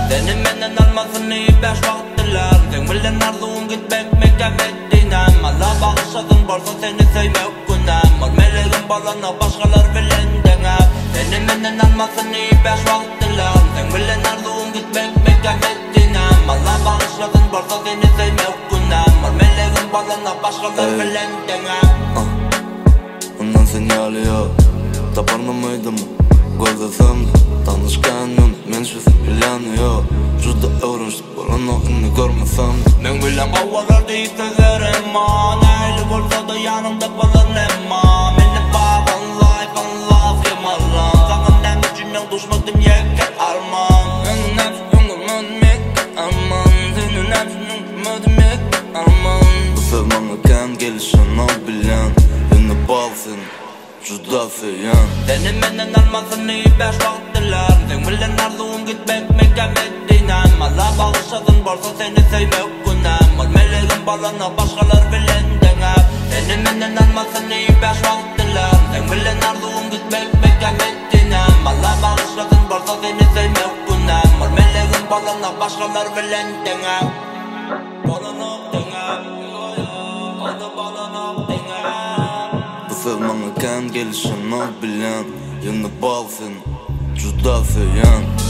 Seni menden almasın iyi beş vaktiler. Sen bilen arzuğun gitmek Mekke Medine'm. Allah bağışlasın varsa seni sevmek günem. Var meleğin balana başkalar bilen dengem. Seni menden almasın iyi beş vaktiler. Sen bilen arzuğun gitmek Mekke Medine'm. Allah bağışlasın varsa seni sevmek günem. Var meleğin balana başkalar bilen dengem. Ondan sinyali yok. Taparma mıydım gözlesimde tanışkan yön men şu planı yok. Juda öğrençtik bana inni görmesem de. Men bilen havalar deyip sözlerim man. Eğli olsa da yanımda kalın emma. Meni bağın life and love kemallan. Sakın dem içinden düşmedim yekke arman. Senin hepsinin ödmek arman. Senin hepsinin ödmek arman. Bu sevmana ken gelişen o bilen. Beni bağ seni juda seyen. Seni menden almasın iyi beş vaktiler. Sen bilen arzuğun gitmek Mekke Medine'm. Allah bağışlasın varsa seni sevmek günem. Var meleğin balana başkalar bilen dengem. Seni menden almasın iyi beş vaktiler. Sen bilen arzuğun gitmek Mekke Medine'm. Allah bağışlasın varsa seni sevmek günem. Var meleğin balana başkalar bilen dengem. Balana dengem. Balana dengem. Bu sevmana ken gelişen o bilen. Yeni bağ seni juda seyen.